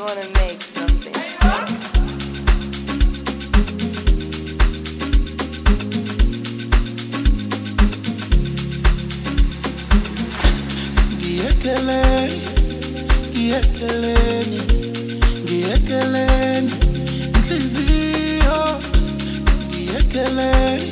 wanna make something sick. Giekeleni, giekeleni, inhliziyo. Giekeleni,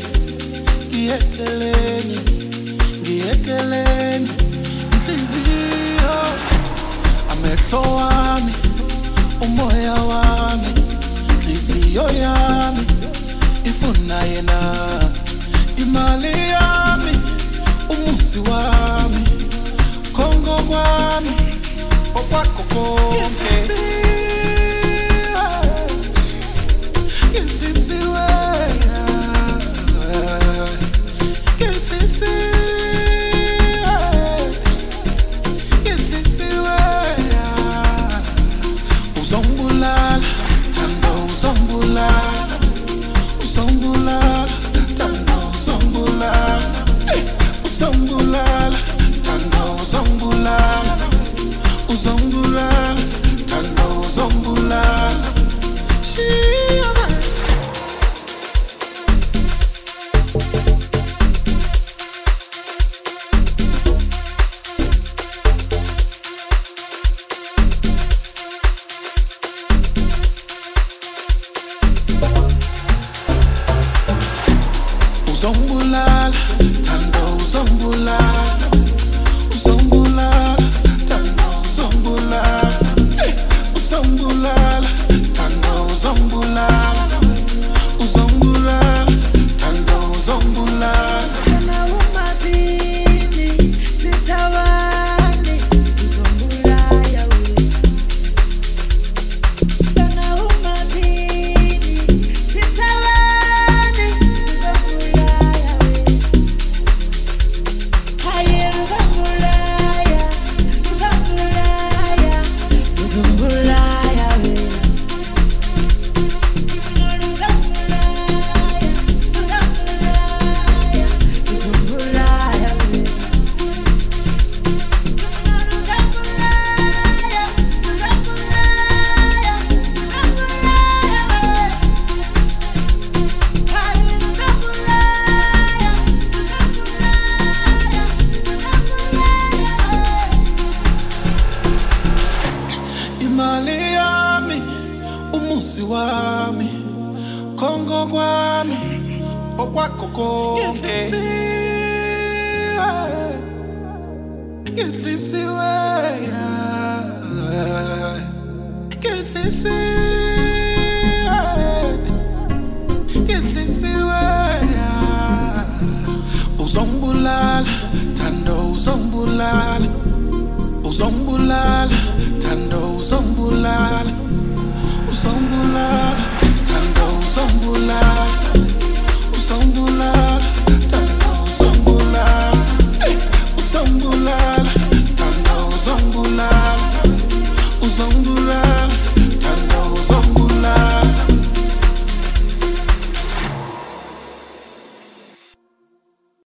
inhliziyo. Amehlo wami, umoya wami, inhliziyo yami, ifuna yena. Imali yami, umuzi wami, Kongo kwami, okwakho konke. Uzombulala, Thando uzombulala, uzombulala, Thando uzombulala, uzombulala, Thando uzombulala, uzombulala, Thando uzombulala. Kana umadini sitawani uzombulaya we. Kana umadini sitawani uzombulaya we. Haye uzombulaya, uzombulaya, uzombulaya we. Imali yami, umuzi wami, Kongo kwami, okwakho konke. Inhliziyo, uzombulala, Thando uzombulala, uzombulala, Thando uzombulala, uzombulala, Thando uzombulala, uzombulala.